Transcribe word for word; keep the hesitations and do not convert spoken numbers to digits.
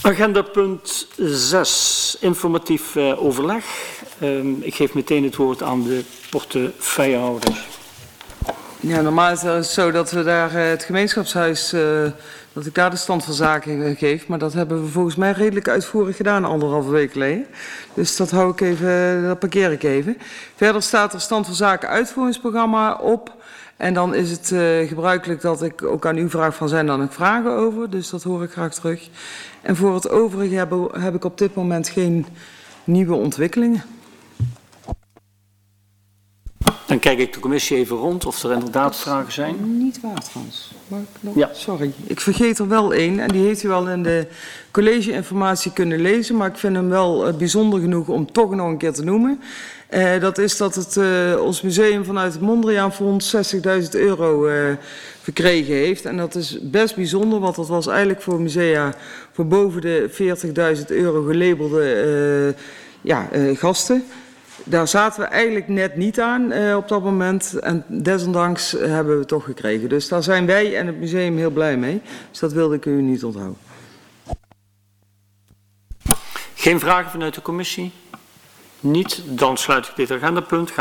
Agenda punt zes, informatief uh, overleg. Um, ik geef meteen het woord aan de portefeuillehouder. Ja, normaal is het zo dat we daar uh, het gemeenschapshuis, uh, dat ik daar de stand van zaken geef. Maar dat hebben we volgens mij redelijk uitvoerig gedaan anderhalve week geleden. Dus dat hou ik even, dat parkeer ik even. Verder staat er stand van zaken uitvoeringsprogramma op. En dan is het uh, gebruikelijk dat ik ook aan u vraag van zijn dan nog vragen over. Dus dat hoor ik graag terug. En voor het overige heb, heb ik op dit moment geen nieuwe ontwikkelingen. Dan kijk ik de commissie even rond of er inderdaad vragen zijn. Niet waar trouwens. Maar ik nog... Ja. Sorry, ik vergeet er wel één. En die heeft u wel in de college-informatie kunnen lezen. Maar ik vind hem wel uh, bijzonder genoeg om toch nog een keer te noemen. Uh, dat is dat het, uh, ons museum vanuit het Mondriaanfonds zestigduizend euro uh, verkregen heeft. En dat is best bijzonder, want dat was eigenlijk voor musea voor boven de veertigduizend euro gelabelde uh, ja, uh, gasten. Daar zaten we eigenlijk net niet aan uh, op dat moment. En desondanks hebben we het toch gekregen. Dus daar zijn wij en het museum heel blij mee. Dus dat wilde ik u niet onthouden. Geen vragen vanuit de commissie? Niet, dan sluit ik dit agendapunt.